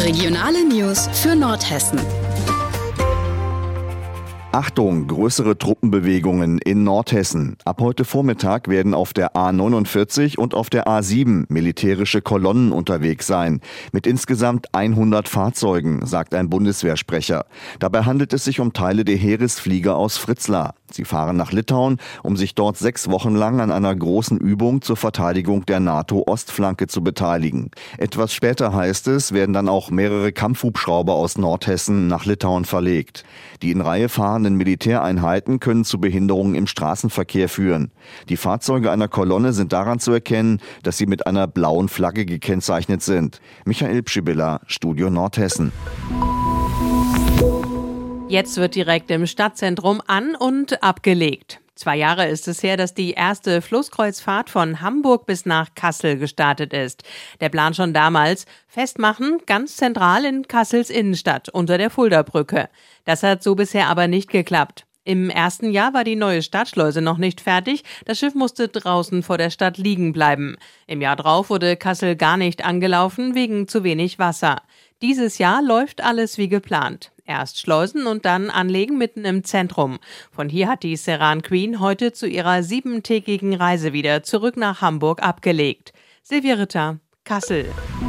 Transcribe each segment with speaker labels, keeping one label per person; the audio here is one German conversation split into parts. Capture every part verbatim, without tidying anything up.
Speaker 1: Regionale News für Nordhessen.
Speaker 2: Achtung, größere Truppenbewegungen in Nordhessen. Ab heute Vormittag werden auf der A neunundvierzig und auf der A sieben militärische Kolonnen unterwegs sein. Mit insgesamt hundert Fahrzeugen, sagt ein Bundeswehrsprecher. Dabei handelt es sich um Teile der Heeresflieger aus Fritzlar. Sie fahren nach Litauen, um sich dort sechs Wochen lang an einer großen Übung zur Verteidigung der NATO-Ostflanke zu beteiligen. Etwas später, heißt es, werden dann auch mehrere Kampfhubschrauber aus Nordhessen nach Litauen verlegt. Die in Reihe fahrenden Militäreinheiten können zu Behinderungen im Straßenverkehr führen. Die Fahrzeuge einer Kolonne sind daran zu erkennen, dass sie mit einer blauen Flagge gekennzeichnet sind. Michael Pschibilla, Studio Nordhessen.
Speaker 3: Jetzt wird direkt im Stadtzentrum an- und abgelegt. Zwei Jahre ist es her, dass die erste Flusskreuzfahrt von Hamburg bis nach Kassel gestartet ist. Der Plan schon damals: festmachen, ganz zentral in Kassels Innenstadt, unter der Fuldabrücke. Das hat so bisher aber nicht geklappt. Im ersten Jahr war die neue Stadtschleuse noch nicht fertig. Das Schiff musste draußen vor der Stadt liegen bleiben. Im Jahr drauf wurde Kassel gar nicht angelaufen, wegen zu wenig Wasser. Dieses Jahr läuft alles wie geplant. Erst Schleusen und dann Anlegen mitten im Zentrum. Von hier hat die Seran Queen heute zu ihrer siebentägigen Reise wieder zurück nach Hamburg abgelegt. Silvia Ritter, Kassel.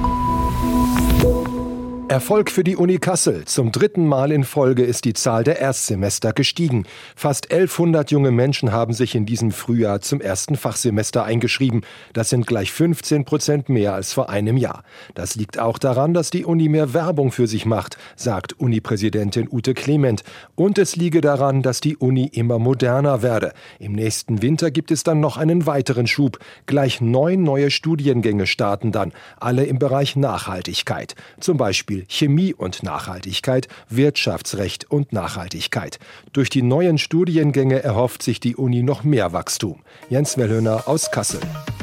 Speaker 4: Erfolg für die Uni Kassel. Zum dritten Mal in Folge ist die Zahl der Erstsemester gestiegen. Fast elfhundert junge Menschen haben sich in diesem Frühjahr zum ersten Fachsemester eingeschrieben. Das sind gleich fünfzehn Prozent mehr als vor einem Jahr. Das liegt auch daran, dass die Uni mehr Werbung für sich macht, sagt Uni-Präsidentin Ute Clement. Und es liege daran, dass die Uni immer moderner werde. Im nächsten Winter gibt es dann noch einen weiteren Schub. Gleich neun neue Studiengänge starten dann, alle im Bereich Nachhaltigkeit. Zum Beispiel Chemie und Nachhaltigkeit, Wirtschaftsrecht und Nachhaltigkeit. Durch die neuen Studiengänge erhofft sich die Uni noch mehr Wachstum. Jens Wellhöner aus Kassel.